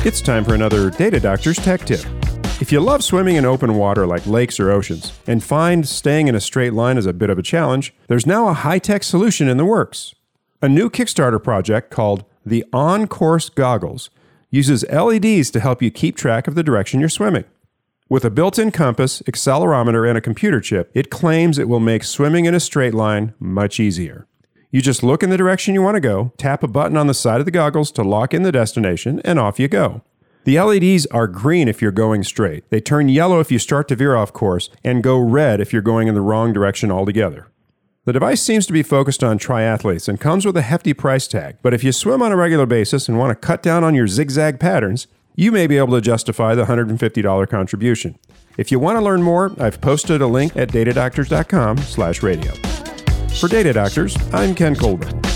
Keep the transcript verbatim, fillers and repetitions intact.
It's time for another Data Doctor's Tech Tip. If you love swimming in open water like lakes or oceans and find staying in a straight line is a bit of a challenge, there's now a high-tech solution in the works. A new Kickstarter project called the On-Course Goggles uses L E Ds to help you keep track of the direction you're swimming. With a built-in compass, accelerometer, and a computer chip, it claims it will make swimming in a straight line much easier. You just look in the direction you want to go, tap a button on the side of the goggles to lock in the destination, and off you go. The L E Ds are green if you're going straight. They turn yellow if you start to veer off course, and go red if you're going in the wrong direction altogether. The device seems to be focused on triathletes and comes with a hefty price tag, but if you swim on a regular basis and want to cut down on your zigzag patterns, you may be able to justify the one hundred fifty dollars contribution. If you want to learn more, I've posted a link at datadoctors dot com slash radio. For Data Doctors, I'm Ken Colburn.